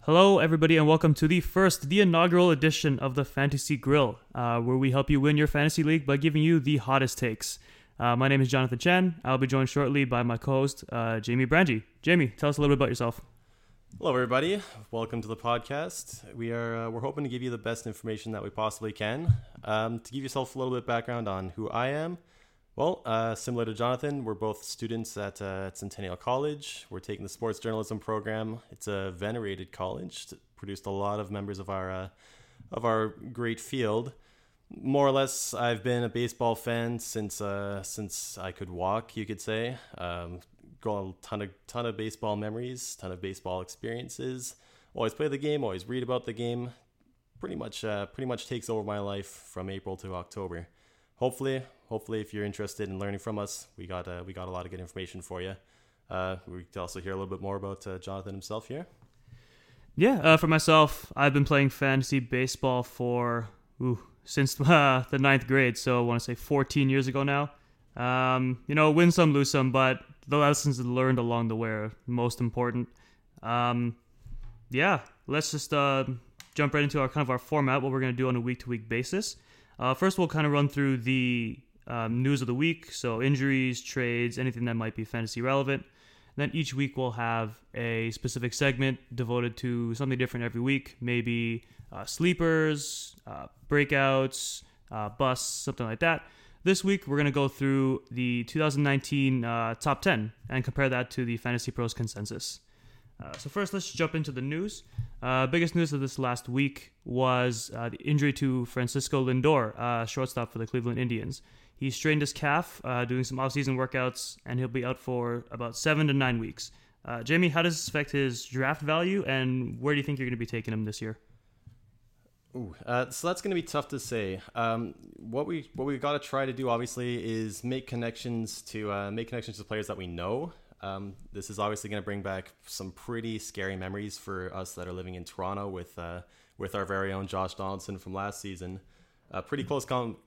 Hello, everybody, and welcome to the inaugural edition of the Fantasy Grill, where we help you win your fantasy league by giving you the hottest takes. My name is Jonathan Chen. I'll be joined shortly by my co-host, Jamie Brangi. Jamie, tell us a little bit about yourself. Hello, everybody. Welcome to the podcast. We're hoping to give you the best information that we possibly can. To give yourself a little bit of background on who I am, similar to Jonathan, we're both students at Centennial College. We're taking the sports journalism program. It's a venerated college. It's produced a lot of members of our great field. More or less, I've been a baseball fan since I could walk, you could say. Got a ton of baseball memories, ton of baseball experiences. Always play the game, always read about the game. Pretty much takes over my life from April to October. Hopefully, if you're interested in learning from us, we got a lot of good information for you. We can also hear a little bit more about Jonathan himself here. Yeah, for myself, I've been playing fantasy baseball since the ninth grade, so I want to say 14 years ago now. Win some, lose some, but the lessons learned along the way are most important. Let's just jump right into our format, what we're going to do on a week-to-week basis. First, we'll kind of run through the news of the week, so injuries, trades, anything that might be fantasy relevant. Then each week we'll have a specific segment devoted to something different every week, maybe sleepers, breakouts, busts, something like that. This week we're going to go through the 2019 top 10 and compare that to the Fantasy Pros consensus. So first, let's jump into the news. Biggest news of this last week was the injury to Francisco Lindor, shortstop for the Cleveland Indians. He strained his calf doing some off-season workouts, and he'll be out for about 7 to 9 weeks. Jamie, how does this affect his draft value, and where do you think you're going to be taking him this year? So that's going to be tough to say. What we got to try to do, obviously, is make connections to players that we know. This is obviously going to bring back some pretty scary memories for us that are living in Toronto with our very own Josh Donaldson from last season. Pretty close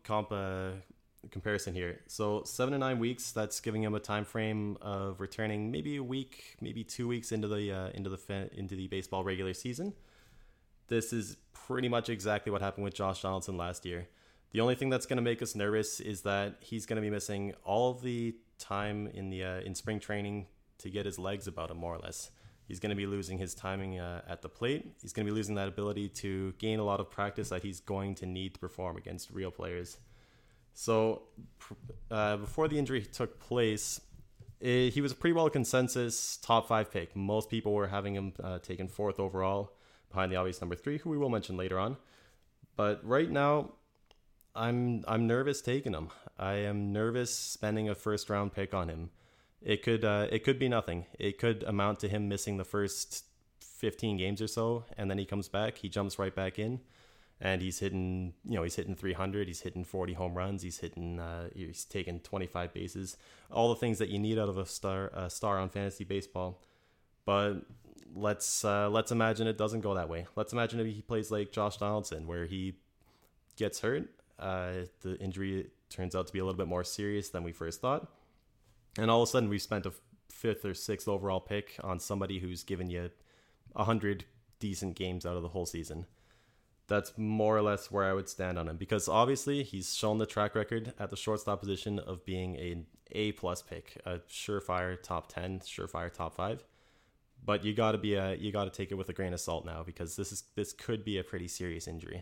comparison here. So 7 to 9 weeks. That's giving him a time frame of returning maybe a week, maybe 2 weeks into the baseball regular season. This is pretty much exactly what happened with Josh Donaldson last year. The only thing that's going to make us nervous is that he's going to be missing all of the time in spring training to get his legs about him, more or less. He's going to be losing his timing at the plate. He's going to be losing that ability to gain a lot of practice that he's going to need to perform against real players. So before the injury took place, he was a pretty well consensus top 5 pick. Most people were having him taken 4th overall, behind the obvious number 3, who we will mention later on. But right now, I'm nervous taking him. I am nervous spending a first round pick on him. It could be nothing. It could amount to him missing the first 15 games or so, and then he comes back. He jumps right back in, and he's hitting 300. He's hitting 40 home runs. He's taking 25 bases. All the things that you need out of a star on fantasy baseball. But let's imagine it doesn't go that way. Let's imagine if he plays like Josh Donaldson, where he gets hurt. The injury turns out to be a little bit more serious than we first thought. And all of a sudden, we've spent a 5th or 6th overall pick on somebody who's given you 100 decent games out of the whole season. That's more or less where I would stand on him, because obviously he's shown the track record at the shortstop position of being an A-plus pick, a surefire top 10, surefire top 5. But you got to take it with a grain of salt now, because this could be a pretty serious injury.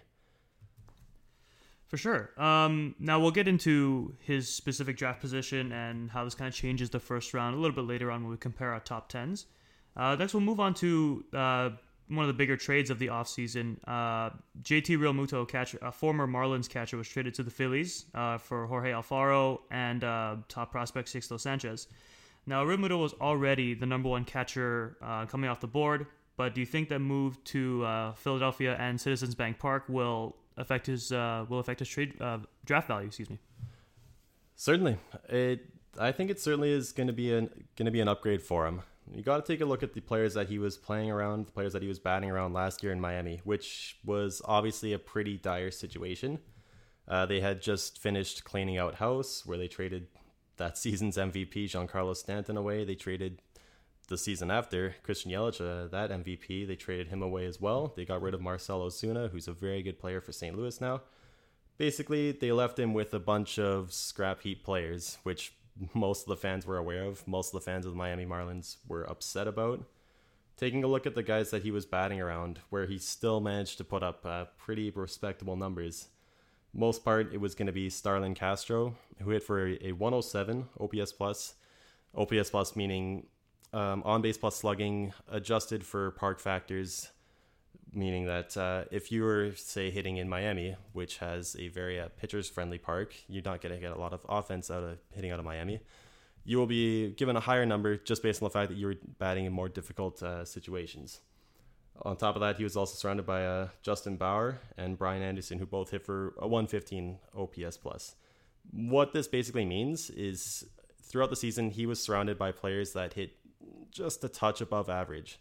For sure. Now we'll get into his specific draft position and how this kind of changes the first round a little bit later on when we compare our top 10s. Next, we'll move on to one of the bigger trades of the offseason. JT Realmuto, catcher, a former Marlins catcher, was traded to the Phillies for Jorge Alfaro and top prospect Sixto Sanchez. Now, Realmuto was already the number 1 catcher coming off the board, but do you think that move to Philadelphia and Citizens Bank Park will affect his trade draft value? Excuse me. Certainly, I think it certainly is going to be an upgrade for him. You got to take a look at the players that he was playing around, the players that he was batting around last year in Miami, which was obviously a pretty dire situation. They had just finished cleaning out house, where they traded that season's MVP, Giancarlo Stanton, away. They traded the season after, Christian Yelich, that MVP, they traded him away as well. They got rid of Marcell Ozuna, who's a very good player for St. Louis now. Basically, they left him with a bunch of scrap heap players, which most of the fans were aware of. Most of the fans of the Miami Marlins were upset about. Taking a look at the guys that he was batting around, where he still managed to put up pretty respectable numbers. Most part, it was going to be Starlin Castro, who hit for a 107 OPS plus. OPS plus meaning on-base plus slugging, adjusted for park factors, meaning that if you were, say, hitting in Miami, which has a very pitchers-friendly park, you're not going to get a lot of offense hitting out of Miami. You will be given a higher number just based on the fact that you were batting in more difficult situations. On top of that, he was also surrounded by Justin Bauer and Brian Anderson, who both hit for a 115 OPS plus. What this basically means is throughout the season, he was surrounded by players that hit just a touch above average.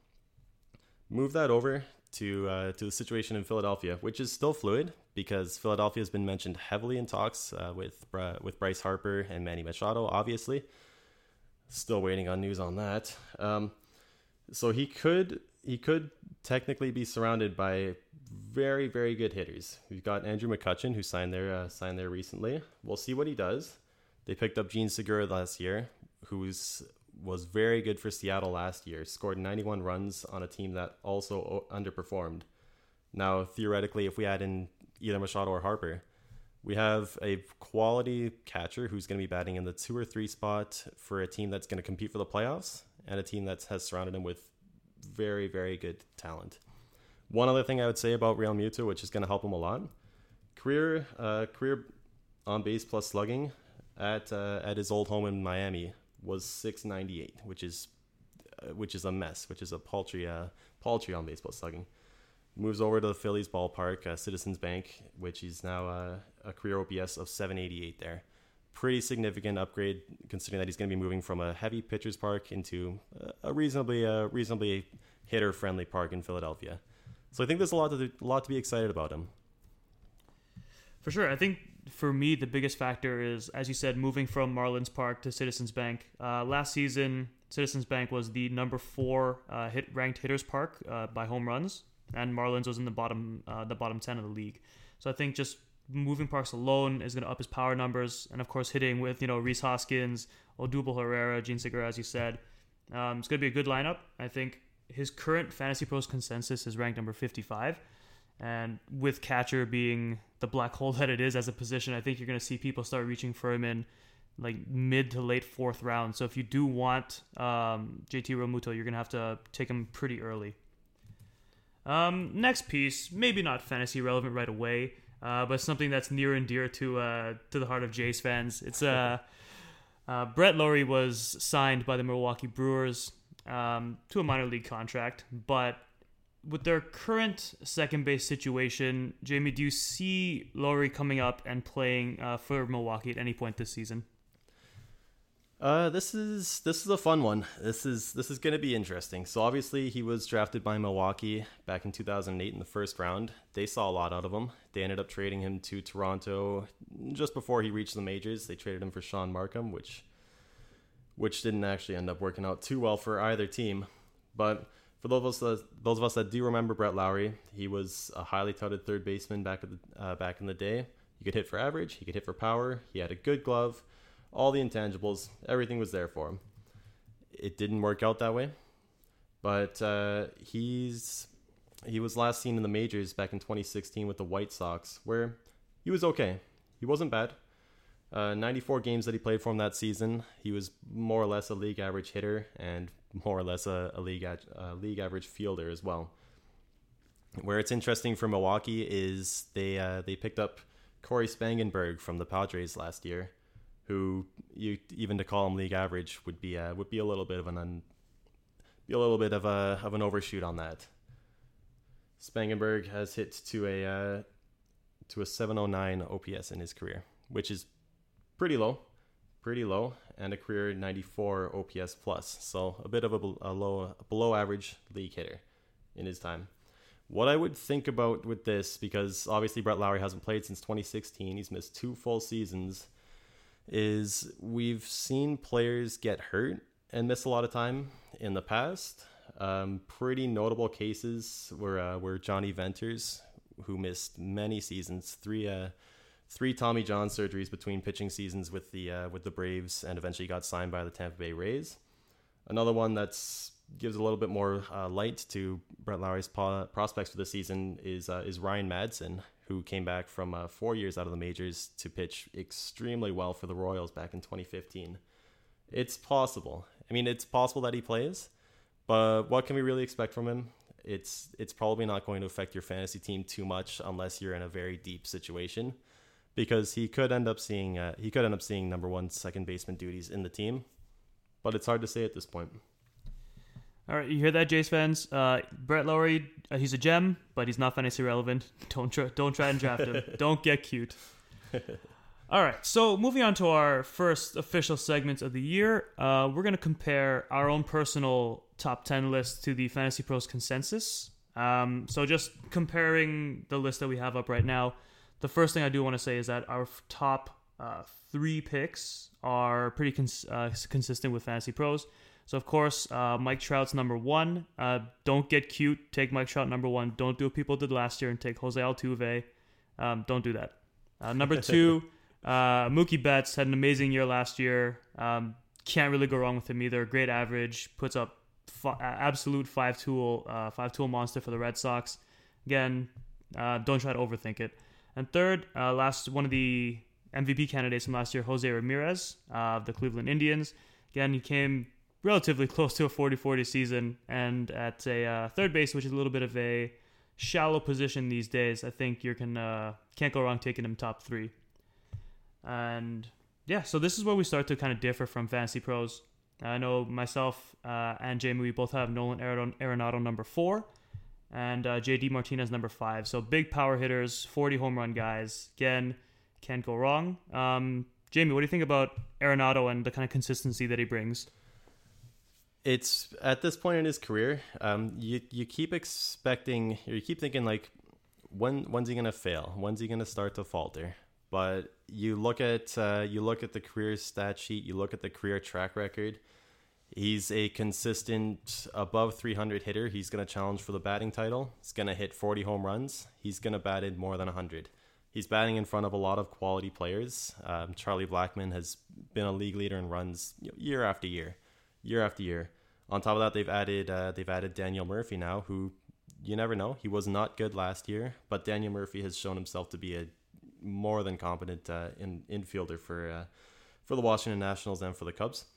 Move that over to the situation in Philadelphia, which is still fluid because Philadelphia has been mentioned heavily in talks with Bryce Harper and Manny Machado, obviously. Still waiting on news on that. So he could technically be surrounded by very, very good hitters. We've got Andrew McCutchen, who signed there recently. We'll see what he does. They picked up Gene Segura last year, who was very good for Seattle last year. Scored 91 runs on a team that also underperformed. Now, theoretically, if we add in either Machado or Harper, we have a quality catcher who's going to be batting in the 2 or 3 spot for a team that's going to compete for the playoffs and a team that has surrounded him with very, very good talent. One other thing I would say about Real Muto, which is going to help him a lot, career on base plus slugging at his old home in Miami was 698, which is a mess, which is a paltry on base plus slugging. Moves over to the Phillies ballpark, Citizens Bank, which is now a career OPS of 788 there. Pretty significant upgrade considering that he's going to be moving from a heavy pitcher's park into a reasonably hitter-friendly park in Philadelphia. So I think there's a lot to be excited about him. For sure. I think for me, the biggest factor is, as you said, moving from Marlins Park to Citizens Bank. Last season, Citizens Bank was the number 4 ranked hitters park by home runs, and Marlins was in the bottom 10 of the league. So I think just moving parks alone is going to up his power numbers, and of course hitting with Rhys Hoskins, Odubel Herrera, Gene Segura, as you said. It's going to be a good lineup. I think his current Fantasy Pros consensus is ranked number 55. And with catcher being the black hole that it is as a position, I think you're going to see people start reaching for him in like mid to late 4th round. So if you do want JT Realmuto, you're going to have to take him pretty early. Next piece, maybe not fantasy relevant right away, but something that's near and dear to the heart of Jays fans. It's Brett Lawrie was signed by the Milwaukee Brewers to a minor league contract, but with their current second base situation, Jamie, do you see Lawrie coming up and playing for Milwaukee at any point this season? This is a fun one. This is going to be interesting. So obviously he was drafted by Milwaukee back in 2008 in the first round. They saw a lot out of him. They ended up trading him to Toronto just before he reached the majors. They traded him for Sean Markham, which didn't actually end up working out too well for either team. But for those of us that do remember Brett Lawrie, he was a highly touted third baseman back in the day. He could hit for average. He could hit for power. He had a good glove. All the intangibles, everything was there for him. It didn't work out that way, but he was last seen in the majors back in 2016 with the White Sox, where he was okay. He wasn't bad. 94 games that he played for him that season, he was more or less a league average hitter and more or less a league average fielder as well. Where it's interesting for Milwaukee is they picked up Corey Spangenberg from the Padres last year, who even to call him league average would be a little bit of an overshoot on that. Spangenberg has hit to a 709 OPS in his career, which is pretty low, and a career 94 OPS plus. So a bit of a below average league hitter in his time. What I would think about with this, because obviously Brett Lawrie hasn't played since 2016, he's missed 2 full seasons, is we've seen players get hurt and missed a lot of time in the past. Pretty notable cases were Johnny Venters, who missed many seasons, three Tommy John surgeries between pitching seasons with the Braves, and eventually got signed by the Tampa Bay Rays. Another one that's gives a little bit more light to Brett Lowry's prospects for the season is Ryan Madsen, who came back from 4 years out of the majors to pitch extremely well for the Royals back in 2015. It's possible. I mean, it's possible that he plays, but what can we really expect from him? It's probably not going to affect your fantasy team too much unless you're in a very deep situation, because he could end up seeing number one second baseman duties in the team, but it's hard to say at this point. All right, you hear that, Jays fans? Brett Lowry, he's a gem, but he's not fantasy relevant. Don't try and draft him. Don't get cute. All right, so moving on to our first official segment of the year, we're going to compare our own personal top 10 list to the Fantasy Pros consensus. So just comparing the list that we have up right now, the first thing I do want to say is that our top 3 picks are pretty consistent with Fantasy Pros. So, of course, Mike Trout's number 1. Don't get cute. Take Mike Trout number 1. Don't do what people did last year and take Jose Altuve. Don't do that. Number 2, Mookie Betts had an amazing year last year. Can't really go wrong with him either. Great average. Puts up absolute five-tool monster for the Red Sox. Again, don't try to overthink it. And third, one of the MVP candidates from last year, Jose Ramirez of the Cleveland Indians. Again, he came relatively close to a 40-40 season, and at a third base, which is a little bit of a shallow position these days, I think you can't go wrong taking him top 3. And yeah, so this is where we start to kind of differ from Fantasy Pros. I know myself and Jamie, we both have Nolan Arenado number 4, and JD Martinez number 5. So big power hitters, 40 home run guys. Again, can't go wrong. Jamie, what do you think about Arenado and the kind of consistency that he brings? It's at this point in his career, you keep expecting, or you keep thinking like, when's he gonna fail? When's he gonna start to falter? But you look at the career stat sheet, you look at the career track record. He's a consistent above 300 hitter. He's gonna challenge for the batting title. He's gonna hit 40 home runs. He's gonna bat in more than 100. He's batting in front of a lot of quality players. Charlie Blackmon has been a league leader in runs year after year. On top of that, they've added Daniel Murphy now, who you never know. He was not good last year, but Daniel Murphy has shown himself to be a more than competent infielder for the Washington Nationals and for the Cubs.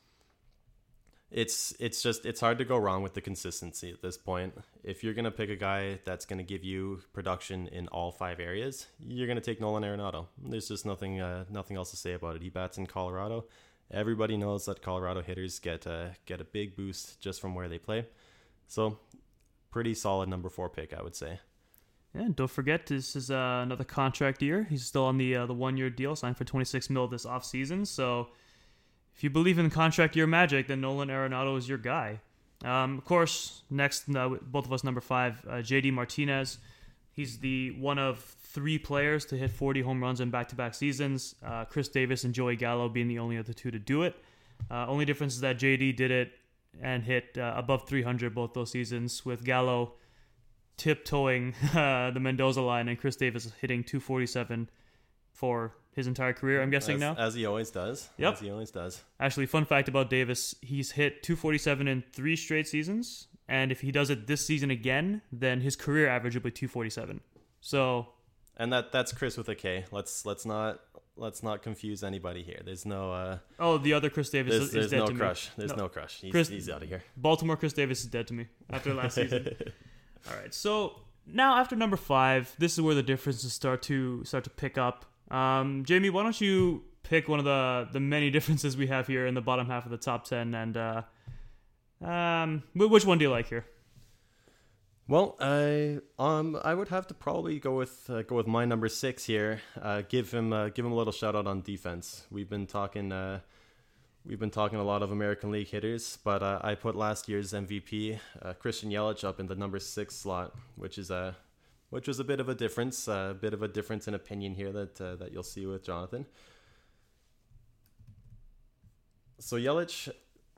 It's hard to go wrong with the consistency at this point. If you're gonna pick a guy that's gonna give you production in all 5 areas, you're gonna take Nolan Arenado. There's just nothing else to say about it. He bats in Colorado. Everybody knows that Colorado hitters get a big boost just from where they play. So, pretty solid number 4 pick, I would say. Yeah, and don't forget, this is another contract year. He's still on the 1-year deal, signed for $26 million this offseason. So, if you believe in contract year magic, then Nolan Arenado is your guy. Of course, next, both of us, number 5, JD Martinez. He's the one of 3 players to hit 40 home runs in back-to-back seasons. Chris Davis and Joey Gallo being the only other 2 to do it. Only difference is that JD did it and hit above 300 both those seasons, with Gallo tiptoeing the Mendoza line and Chris Davis hitting 247 for his entire career, I'm guessing now. As he always does. Yep. As he always does. Actually, fun fact about Davis, he's hit 247 in 3 straight seasons, and if he does it this season again, then his career average will be 247. So... And that's Chris with a K. Let's not confuse anybody here. There's no the other Chris Davis is dead no to crush. me. There's no crush. He's out of here. Baltimore Chris Davis is dead to me after last season. All right, so now after number 5, this is where the differences start to pick up. Jamie, why don't you pick one of the many differences we have here in the bottom half of the top 10, and which one do you like here? Well, I would have to probably go with my number 6 here. Give him a little shout out on defense. We've been talking a lot of American League hitters, but I put last year's MVP Christian Yelich up in the number 6 slot, which was a bit of a difference, in opinion here that you'll see with Jonathan. So Yelich,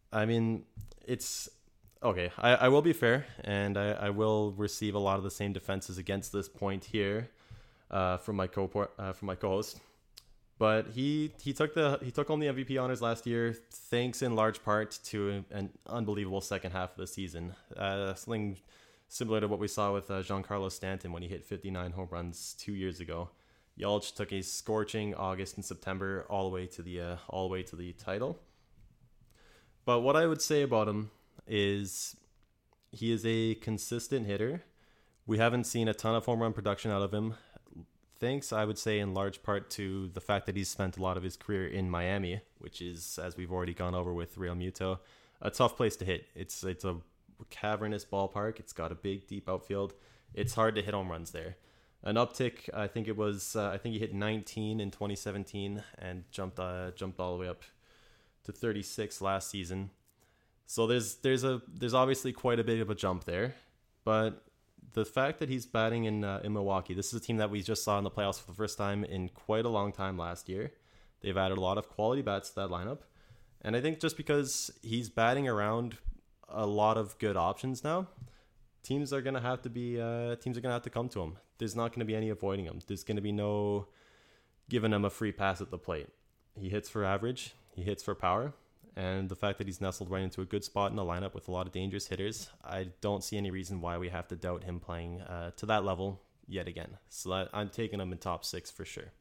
I mean, it's okay. I will be fair, and I will receive a lot of the same defenses against this point here from my co-host. But he took home the MVP honors last year, thanks in large part to an unbelievable second half of the season. Something similar to what we saw with Giancarlo Stanton when he hit 59 home runs 2 years ago. Yelich took a scorching August and September all the way to the title. But what I would say about him is he is a consistent hitter. We haven't seen a ton of home run production out of him. Thanks, I would say, in large part to the fact that he's spent a lot of his career in Miami, which is, as we've already gone over with Real Muto, a tough place to hit. It's a cavernous ballpark. It's got a big, deep outfield. It's hard to hit home runs there. An uptick, I think he hit 19 in 2017 and jumped all the way up to 36 last season. So there's obviously quite a bit of a jump there, but the fact that he's batting in Milwaukee, this is a team that we just saw in the playoffs for the first time in quite a long time last year. They've added a lot of quality bats to that lineup. And I think just because he's batting around a lot of good options now, teams are going to have to come to him. There's not going to be any avoiding him. There's going to be no giving him a free pass at the plate. He hits for average. He hits for power. And the fact that he's nestled right into a good spot in the lineup with a lot of dangerous hitters, I don't see any reason why we have to doubt him playing to that level yet again. So I'm taking him in top 6 for sure.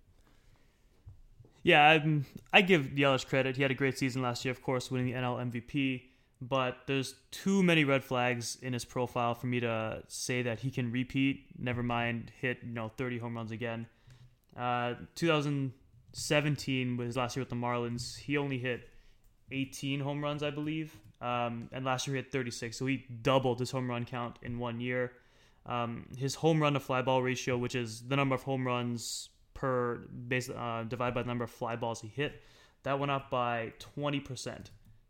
Yeah, I give Yelich credit. He had a great season last year, of course, winning the NL MVP. But there's too many red flags in his profile for me to say that he can repeat, never mind hit 30 home runs again. 2017 was his last year with the Marlins. He only hit 18 home runs, I believe. And last year he hit 36. So he doubled his home run count in 1 year. His home run to fly ball ratio, which is the number of home runs divided by the number of fly balls he hit, that went up by 20%.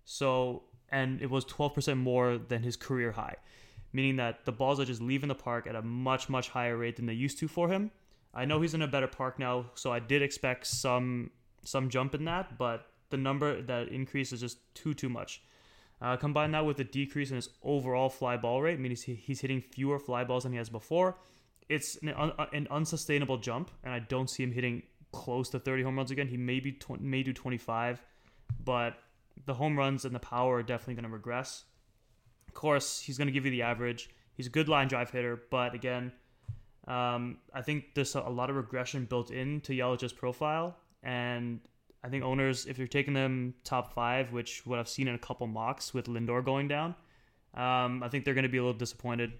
And it was 12% more than his career high, meaning that the balls are just leaving the park at a much, much higher rate than they used to for him. I know he's in a better park now, so I did expect some jump in that, but the number that increase is just too much. Combine that with the decrease in his overall fly ball rate, meaning he's hitting fewer fly balls than he has before. It's an unsustainable jump, and I don't see him hitting close to 30 home runs again. He may do 25, but the home runs and the power are definitely going to regress. Of course, he's going to give you the average. He's a good line drive hitter, but again, I think there's a lot of regression built into Yelich's profile, and I think owners, if you're taking them top 5, which what I've seen in a couple mocks with Lindor going down, I think they're going to be a little disappointed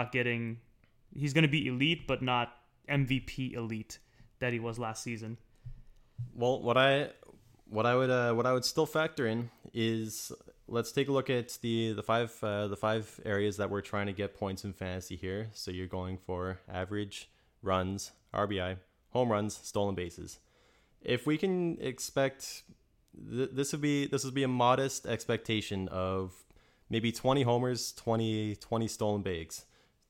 he's going to be elite, but not MVP elite that he was last season. Well, what I would still factor in is, let's take a look at the five areas that we're trying to get points in fantasy here. So you're going for average, runs, RBI, home runs, stolen bases. If we can expect this would be a modest expectation of maybe 20 homers, 20 stolen bases.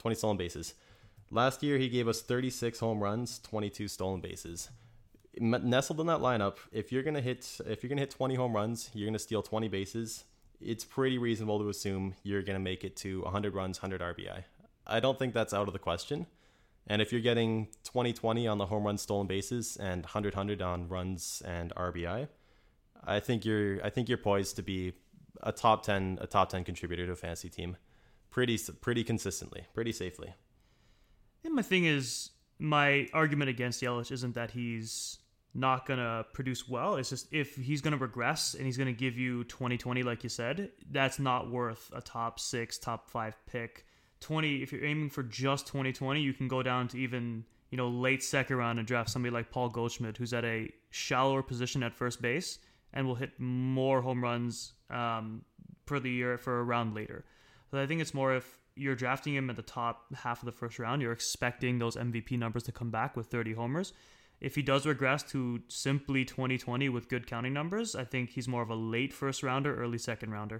Last year he gave us 36 home runs, 22 stolen bases. Nestled in that lineup, if you're gonna hit 20 home runs, you're gonna steal 20 bases. It's pretty reasonable to assume you're gonna make it to 100 runs, 100 RBI. I don't think that's out of the question. And if you're getting 20-20 on the home run, stolen bases and 100-100 on runs and RBI, I think you're poised to be a top 10 contributor to a fantasy team pretty consistently, pretty safely. And my thing is, my argument against Yelich isn't that he's not going to produce well. It's just if he's going to regress and he's going to give you 20-20 like you said, that's not worth a top 6, top 5 pick. 20, if you're aiming for just 20-20, you can go down to even, late second round and draft somebody like Paul Goldschmidt, who's at a shallower position at first base and will hit more home runs per the year for a round later. So I think it's more if you're drafting him at the top half of the first round, you're expecting those MVP numbers to come back with 30 homers. If he does regress to simply 20-20 with good counting numbers, I think he's more of a late first rounder, early second rounder.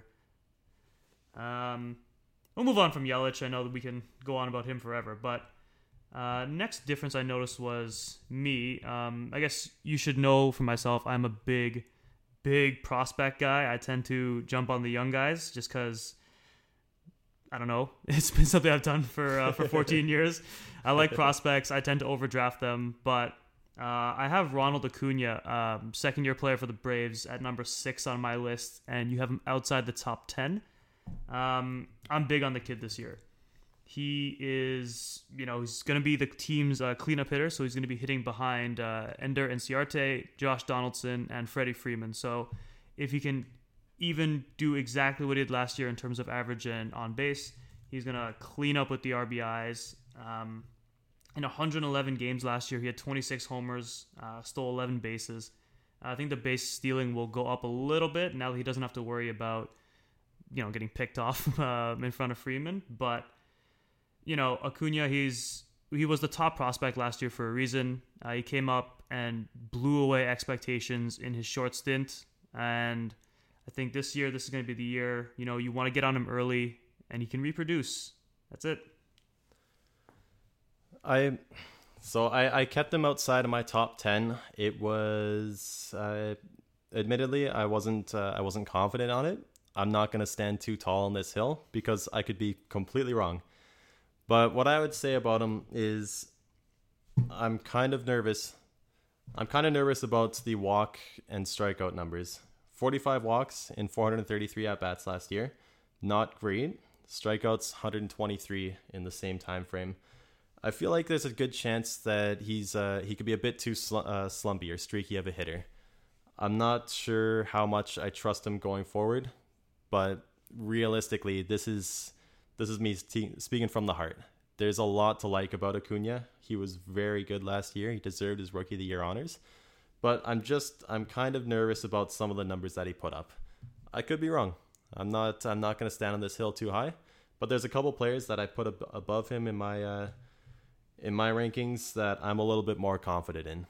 We'll move on from Yelich. I know that we can go on about him forever, but next difference I noticed was me. I guess you should know for myself, I'm a big big prospect guy. I tend to jump on the young guys just because, I don't know, it's been something I've done for 14 years. I like prospects. I tend to overdraft them, but I have Ronald Acuna, second-year player for the Braves, at number 6 on my list, and you have him outside the top 10. I'm big on the kid this year. He is, he's going to be the team's cleanup hitter, so he's going to be hitting behind Ender Inciarte, Josh Donaldson, and Freddie Freeman. So if he can even do exactly what he did last year in terms of average and on base, he's going to clean up with the RBIs. In 111 games last year, he had 26 homers, stole 11 bases. I think the base stealing will go up a little bit now that he doesn't have to worry about, getting picked off in front of Freeman. But Acuna, he was the top prospect last year for a reason. He came up and blew away expectations in his short stint. And I think this year, this is going to be the year, you want to get on him early and he can reproduce. That's it. I kept him outside of my top 10. It was, admittedly, I wasn't confident on it. I'm not going to stand too tall on this hill because I could be completely wrong. But what I would say about him is I'm kind of nervous. I'm kind of nervous about the walk and strikeout numbers. 45 walks in 433 at-bats last year. Not great. Strikeouts, 123 in the same time frame. I feel like there's a good chance that he could be a bit too slumpy or streaky of a hitter. I'm not sure how much I trust him going forward, but realistically, this is me speaking from the heart. There's a lot to like about Acuna. He was very good last year. He deserved his Rookie of the Year honors. But I'm kind of nervous about some of the numbers that he put up. I could be wrong. I'm not going to stand on this hill too high. But there's a couple players that I put above him in my rankings that I'm a little bit more confident in.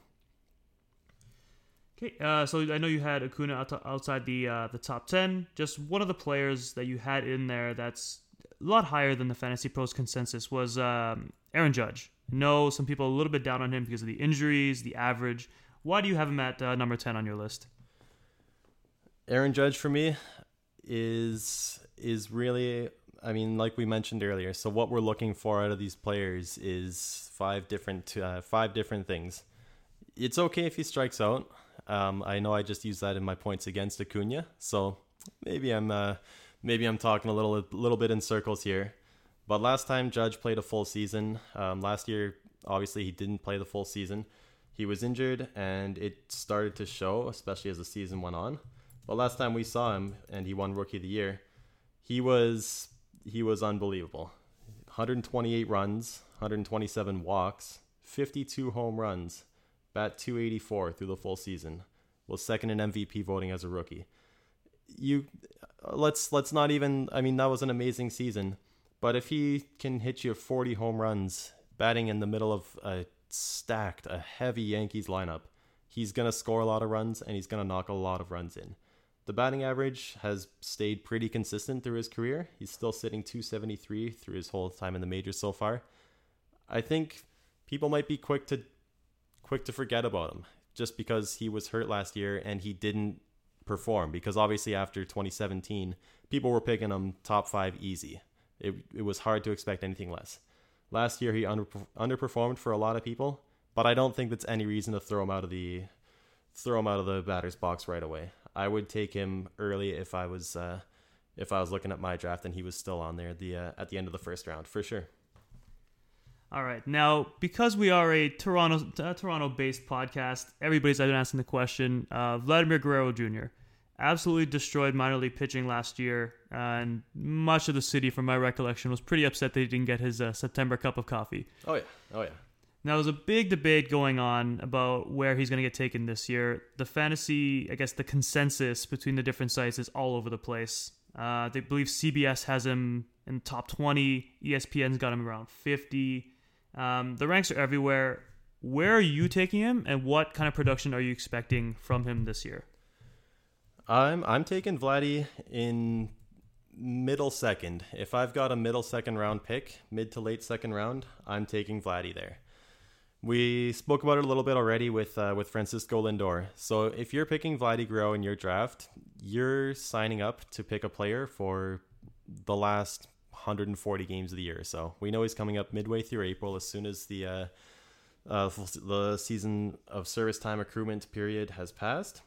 Okay, so I know you had Acuna outside the top 10. Just one of the players that you had in there that's a lot higher than the Fantasy Pros consensus was Aaron Judge. I know some people are a little bit down on him because of the injuries, the average. Why do you have him at number 10 on your list? Aaron Judge for me is really, like we mentioned earlier. So what we're looking for out of these players is five different things. It's okay if he strikes out. I know I just used that in my points against Acuna, so maybe I'm talking a little bit in circles here. But last time Judge played a full season. Last year, obviously, he didn't play the full season. He was injured, and it started to show, especially as the season went on. But last time we saw him, and he won Rookie of the Year, he was unbelievable. 128 runs, 127 walks, 52 home runs, bat .284 through the full season. Was second in MVP voting as a rookie. Let's not even. That was an amazing season. But if he can hit you 40 home runs, batting in the middle of a heavy Yankees lineup, he's gonna score a lot of runs and he's gonna knock a lot of runs in. The batting average has stayed pretty consistent through his career. He's still sitting .273 through his whole time in the majors so far. I think people might be quick to forget about him just because he was hurt last year and he didn't perform, because obviously after 2017 people were picking him top 5 easy. It was hard to expect anything less. Last year he underperformed for a lot of people, but I don't think that's any reason to throw him out of the batter's box right away. I would take him early if I was looking at my draft and he was still on there at the end of the first round for sure. All right. Now, because we are a Toronto-based podcast, everybody's been asking the question. Vladimir Guerrero Jr. absolutely destroyed minor league pitching last year, and much of the city, from my recollection, was pretty upset that he didn't get his September cup of coffee. Oh yeah. Now, there's a big debate going on about where he's going to get taken this year. The fantasy, the consensus between the different sites is all over the place. They believe CBS has him in the top 20. ESPN's got him around 50. The ranks are everywhere. Where are you taking him, and what kind of production are you expecting from him this year? I'm taking Vladdy in middle second. If I've got a middle second round pick, mid to late second round, I'm taking Vladdy there. We spoke about it a little bit already with Francisco Lindor. So if you're picking Vladdy Guerrero in your draft, you're signing up to pick a player for the last 140 games of the year. So we know he's coming up midway through April, as soon as the season of service time accruement period has passed.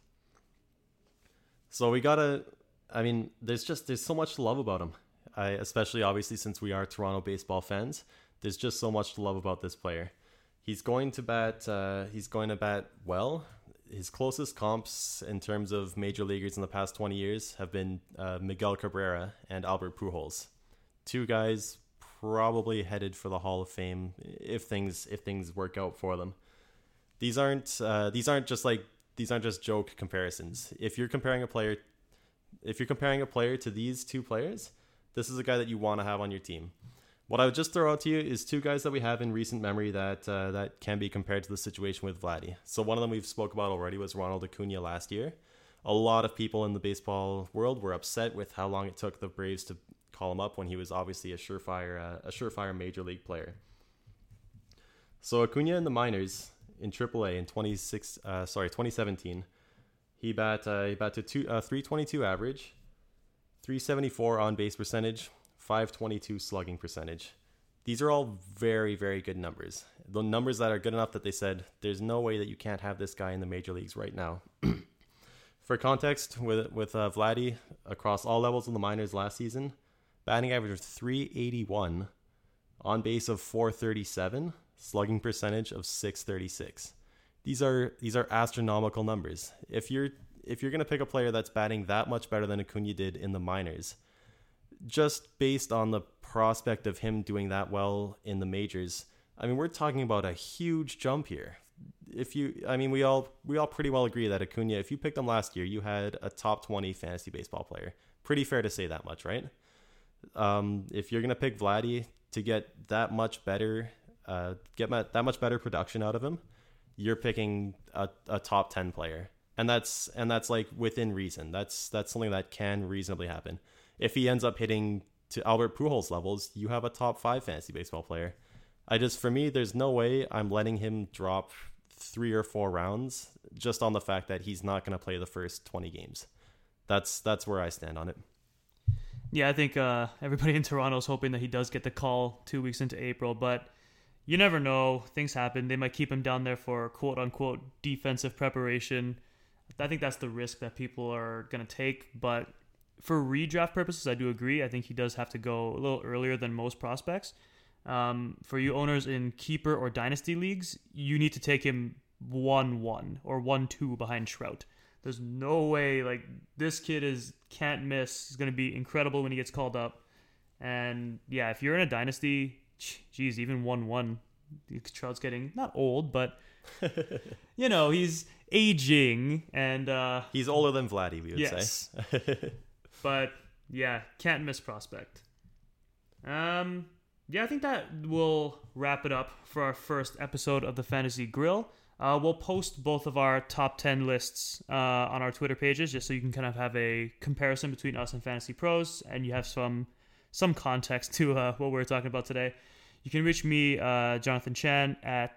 So we gotta. I mean, there's so much to love about him. Especially obviously since we are Toronto baseball fans, there's just so much to love about this player. He's going to bat well. His closest comps in terms of major leaguers in the past 20 years have been Miguel Cabrera and Albert Pujols. Two guys probably headed for the Hall of Fame if things work out for them. These aren't just joke comparisons. If you're comparing a player to these two players, this is a guy that you want to have on your team. What I would just throw out to you is two guys that we have in recent memory that can be compared to the situation with Vladdy. So one of them we've spoke about already was Ronald Acuna last year. A lot of people in the baseball world were upset with how long it took the Braves to call him up when he was obviously a surefire major league player. So Acuna in the minors in AAA in 2017, he batted 322 average, 374 on base percentage, 522 slugging percentage. These are all very, very good numbers. The numbers that are good enough that they said, there's no way that you can't have this guy in the major leagues right now. For context, with Vladdy, across all levels of the minors last season, batting average of 381, on base of 437, slugging percentage of 636. These are astronomical numbers. If you're going to pick a player that's batting that much better than Acuna did in the minors, just based on the prospect of him doing that well in the majors, I mean, we're talking about a huge jump here. We all pretty well agree that Acuna, if you picked him last year, you had a top 20 fantasy baseball player. Pretty fair to say that much, right? If you're gonna pick Vladdy to get that much better production out of him, you're picking a top 10 player, and that's like within reason. That's something that can reasonably happen. If he ends up hitting to Albert Pujols levels, you have a top 5 fantasy baseball player. For me, there's no way I'm letting him drop 3 or 4 rounds just on the fact that he's not going to play the first 20 games. That's where I stand on it. Yeah, I think everybody in Toronto is hoping that he does get the call 2 weeks into April, but you never know. Things happen. They might keep him down there for quote-unquote defensive preparation. I think that's the risk that people are going to take, but for redraft purposes, I do agree. I think he does have to go a little earlier than most prospects. For you owners in keeper or dynasty leagues, you need to take him 1-1 or 1-2 behind Trout. There's no way, like, this kid can't miss. He's going to be incredible when he gets called up. And yeah, if you're in a dynasty, geez, even 1-1, Trout's getting not old, but he's aging, and he's older than Vladdy, we would say. But yeah, can't miss prospect. Yeah, I think that will wrap it up for our first episode of the Fantasy Grill. We'll post both of our top 10 lists on our Twitter pages, just so you can kind of have a comparison between us and Fantasy Pros, and you have some context to what we're talking about today. You can reach me, Jonathan Chan, at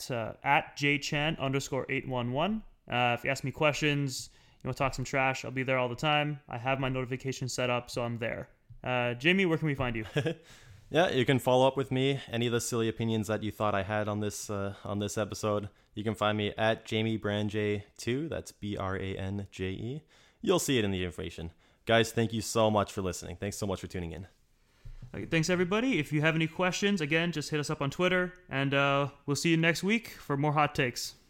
jchan_811. If you ask me questions, you want to talk some trash, I'll be there all the time. I have my notifications set up, so I'm there. Jamie, where can we find you? Yeah, you can follow up with me. Any of the silly opinions that you thought I had on this episode, you can find me at JamieBranje2. That's BRANJE. You'll see it in the information. Guys, thank you so much for listening. Thanks so much for tuning in. Okay, thanks, everybody. If you have any questions, again, just hit us up on Twitter, and we'll see you next week for more hot takes.